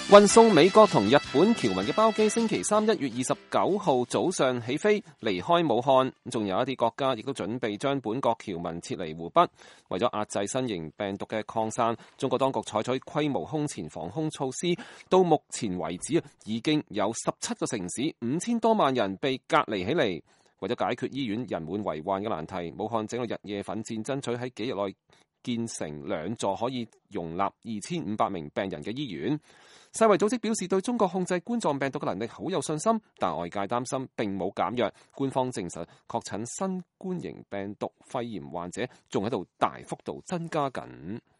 運送美國同日本僑民嘅包機星期三1月29號早上起飛離開武漢，仲有一啲國家亦都準備將本國僑民撤離湖北。為咗壓制新型病毒嘅擴散，中國當局採取規模空前防控措施，到目前為止已經有17個城市5000多萬人被隔離起嚟。為咗解決醫院人滿為患嘅難題，武漢整個日夜奮戰，爭取喺幾日內建成2座可以容納2500名病人嘅醫院。世衛組織表示對中國控制冠狀病毒嘅能力好有信心，但外界擔心並冇減弱。官方證實確診新冠型病毒肺炎患者仲喺度大幅度增加緊。